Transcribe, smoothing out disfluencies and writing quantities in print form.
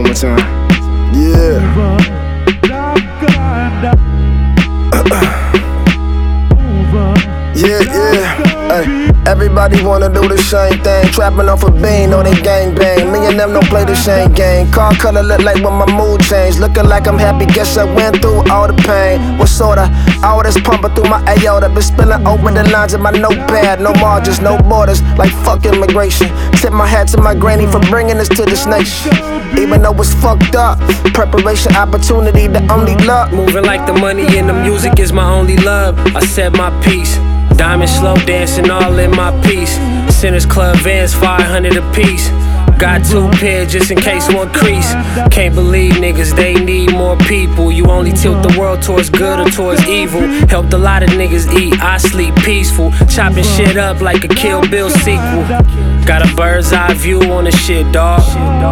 one more time. Yeah. Yeah. Ay, everybody wanna do the same thing. Trapping off a bean, know they gang bang. Me and them don't play the same game. Car color look like when my mood changed. Looking like I'm happy, guess I went through all the pain. What sorta? All this pumping through my aorta. Been spilling over the lines of my notepad. No margins, no borders, like fuck immigration. Tip my hat to my granny for bringing us to this nation. Even though it's fucked up, preparation, opportunity, the only luck. Moving like the money and the music is my only love. I said my piece. Diamond slow dancing all in my piece. Sinners Club Vans 500 a piece. Got 2 pairs just in case one crease. Can't believe niggas, they need more people. You only tilt the world towards good or towards evil. Helped a lot of niggas eat, I sleep peaceful. Chopping shit up like a Kill Bill sequel. Got a bird's eye view on the shit, dawg.